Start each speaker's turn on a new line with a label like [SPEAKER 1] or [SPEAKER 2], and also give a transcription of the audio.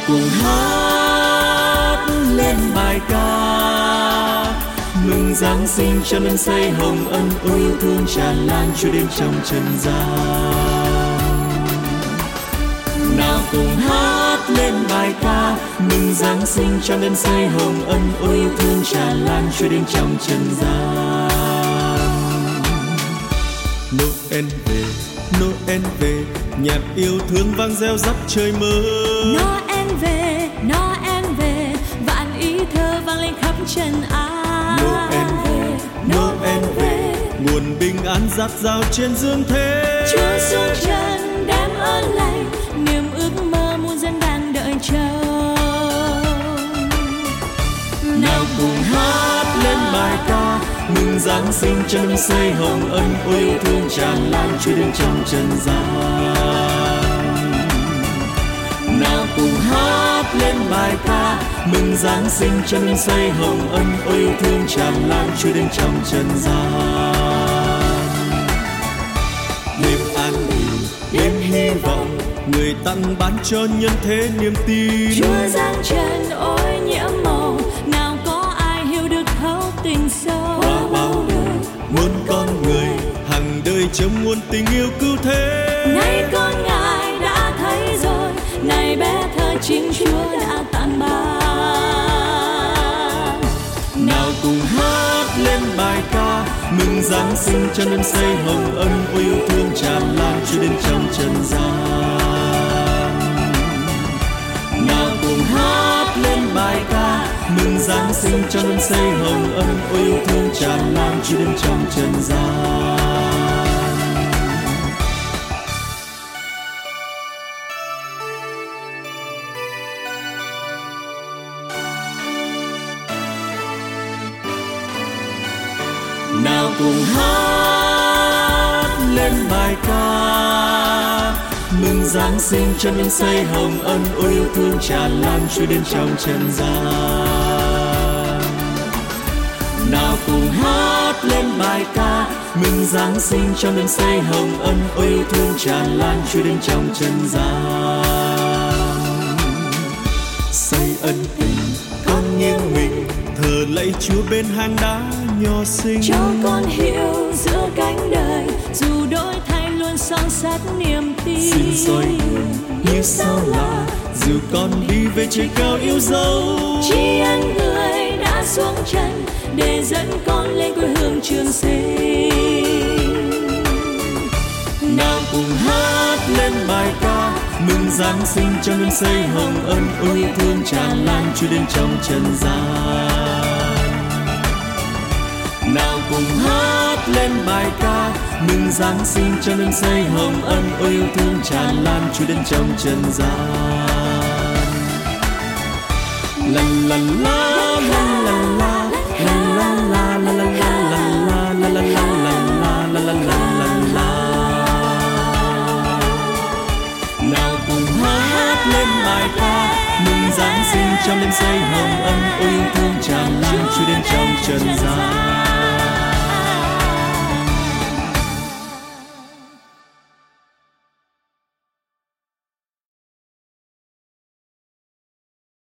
[SPEAKER 1] cùng hát lên bài ca mừng Giáng sinh cho lần xây hồng ân ôi yêu thương tràn lan trôi đêm trong trần gian. Nào cùng hát lên bài ca mừng Giáng sinh cho lần xây hồng ân ôi yêu thương tràn lan trôi đêm trong trần gian.
[SPEAKER 2] Noel về, Noel về, nhạc yêu thương vang reo rắc trời mơ.
[SPEAKER 3] Noel về, vạn ý thơ vang lên khắp trần ai.
[SPEAKER 2] Noel về, nguồn bình an dạt dào trên dương thế.
[SPEAKER 3] Chúa xuống trần đem ơn lành, niềm ước mơ muôn dân đang đợi chờ.
[SPEAKER 1] Nào cùng hát lên bài ca mừng Giáng sinh cho năm xây hồng ân ôi yêu thương tràn lan trôi đêm trong trần gian. Nào cùng hát lên bài ca mừng Giáng sinh cho năm xây hồng ân ôi yêu thương tràn lan trôi đêm trong trần gian.
[SPEAKER 2] Đêm an bình, đêm hy vọng, người tặng ban cho nhân thế niềm tin.
[SPEAKER 3] Chúa giáng trần ôi nhiễm màu, nào có ai hiểu được thấu tình sâu.
[SPEAKER 2] Qua bao đời muôn con người, hằng đời trong muôn tình yêu cứu thế.
[SPEAKER 3] Nay con ngài đã thấy rồi, này bé thơ chính Chúa đã tặng ban.
[SPEAKER 1] Nào cùng hát lên bài ca mừng Giáng sinh cho năm xây hồng ân ôi yêu thương tràn lan trôi đêm trong trần gian. Nào cùng hát lên bài ca mừng Giáng sinh cho năm xây hồng ân ôi yêu thương tràn lan trôi đêm trong trần gian. Nào cùng hát lên bài ca mừng Giáng sinh cho năm xây hồng ân ôi yêu thương tràn lan trôi đêm trong trần gian. Nào cùng hát lên bài ca mừng Giáng sinh cho năm xây hồng ân ôi yêu thương tràn lan trôi đêm trong trần gian.
[SPEAKER 2] Xây ân tình con nghiêng mình, thờ lạy Chúa bên hang đá nho xinh.
[SPEAKER 3] Cho con hiểu giữa cánh đời, dù đổi thay luôn son sắt niềm tin.
[SPEAKER 2] Xin soi đường như sao là, dù con đi về trời cao yêu dấu.
[SPEAKER 3] Tri ân người đã xuống trần để dẫn con lên quê hương Trường Sinh.
[SPEAKER 1] Nào cùng hát lên bài ca mừng Giáng sinh cho năm xây hồng ân ôi yêu thương tràn lan trôi đêm trong trần gian. Nào cùng hát lên bài ca mừng Giáng sinh cho năm xây hồng ân ôi yêu thương tràn lan trôi đêm trong trần gian. La la la la la la la la la la la la la la la la la la la. Nào cùng hát lên bài ca mừng Giáng sinh cho đêm xây hồng ân ôi yêu thương tràn lan trôi đêm trong trần gian.